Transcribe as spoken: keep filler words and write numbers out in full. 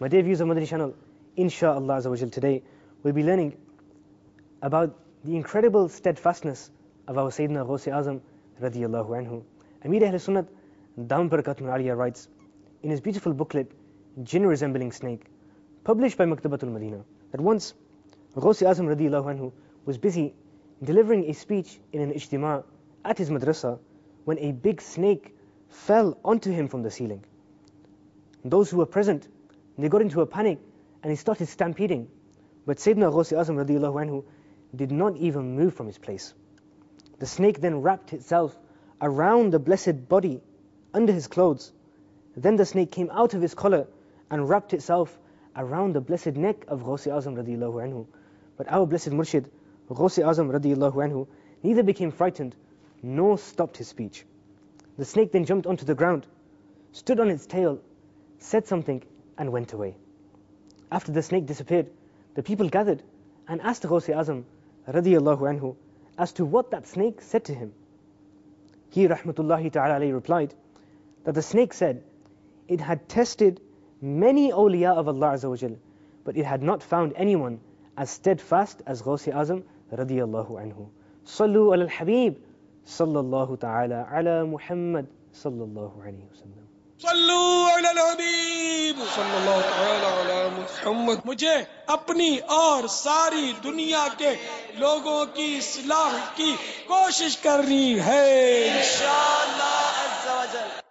My dear viewers of Madani channel, inshaAllah Azza wa Jal, today we'll be learning about the incredible steadfastness of our Sayyidina Ghaus Azam radiyallahu anhu. Amir Ahl Sunnat Dam Barakatun Aliyah writes in his beautiful booklet, Jinn Resembling Snake, published by Maktabatul Madina, that once Ghaus Azam radiyallahu anhu was busy delivering a speech in an ijtima at his madrasa when a big snake fell onto him from the ceiling. Those who were present, they got into a panic and he started stampeding. But Sayyidina Ghaus Azam radiyallahu anhu did not even move from his place. The snake then wrapped itself around the blessed body under his clothes. Then the snake came out of his collar and wrapped itself around the blessed neck of Ghaus Azam radiyallahu anhu. But our blessed Murshid, Ghaus Azam radiyallahu anhu, neither became frightened nor stopped his speech. The snake then jumped onto the ground, stood on its tail, said something and went away. After the snake disappeared, the people gathered and asked Ghaus Azam radiyallahu anhu as to what that snake said to him. He rahmatullahi ta'ala alayhi replied that the snake said it had tested many awliya of Allah Azza wa Jal, but it had not found anyone as steadfast as Ghaus Azam radiyallahu anhu. Sallu ala al-Habib sallallahu ta'ala ala Muhammad sallallahu alayhi wa sallam. Sallu अलल हबीब सल्लल्लाहु तआला अला मुहम्मद। मुझे अपनी और सारी दुनिया के लोगों की इस्लाह की कोशिश करनी है इंशाअल्लाह अज़्ज़ा वजल।